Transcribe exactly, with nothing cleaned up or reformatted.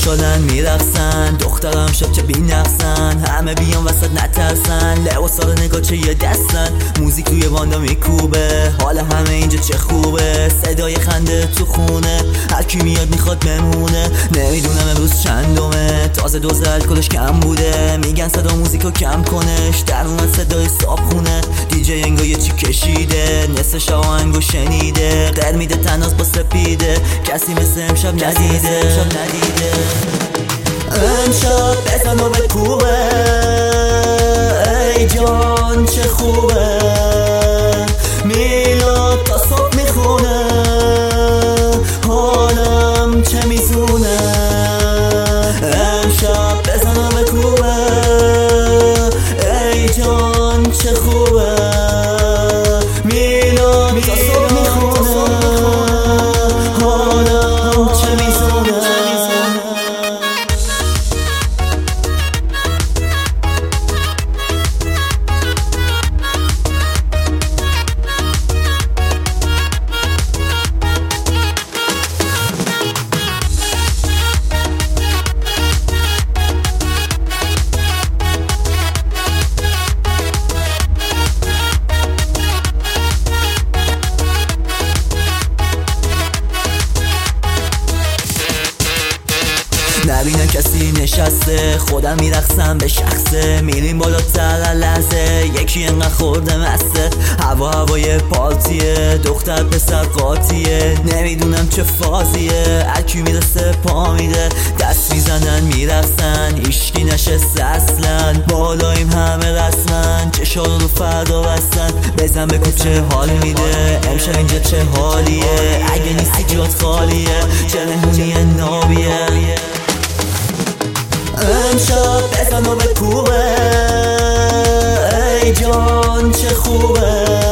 خوشحالن میرقصن، دخترم شب چه بی نقصن، همه بیان وسط نترسن، لباسا رو نگاه چه یه دستن، موزیک روی باندا میکوبه، حال همه اینجا چه خوبه، صدای خنده تو خونه، هر کی میاد میخواد بمونه، نمیدونم امروز چندمه، تازه دوز الکلش کم بوده، میگن صدا موزیکو کم کنش، در اومد صدای صابخونه، دیجی انگار یه چی کشیده، نصف شب آهنگو شنیده، در میده تناز با سپیده، کسی مثل امشب ندیده ندیده امشب بزن و بکوبه، ای جان چه خوبه، میلاد تا صبح میخونه، حالم چه میزونه، امشب بزن و بکوبه، ای جان چه خوبه، میلاد تا صبح میخونه، حالم چه میزونه. نبینم کسی نشسته، خودم میرقصم به شخصه، میریم بالاتر لحظه، یکی انقدر خورده مسته، هوا هوای پارتیه، دختر پسر قاطیه، نمیدونم چه فازیه، هرکی میرسه پا میده، دست میزنن میرقصن، ایشکی نشسته اصلا، بالاییم همه رسمن، چشارو رو فردا بستن، بزن بگو چه حال میده، امشب اینجا چه حالیه، اگه نیستی جات خالیه، چه مهمونی نابیه، امشب بزن و بکوبه، ای جان چه خوبه.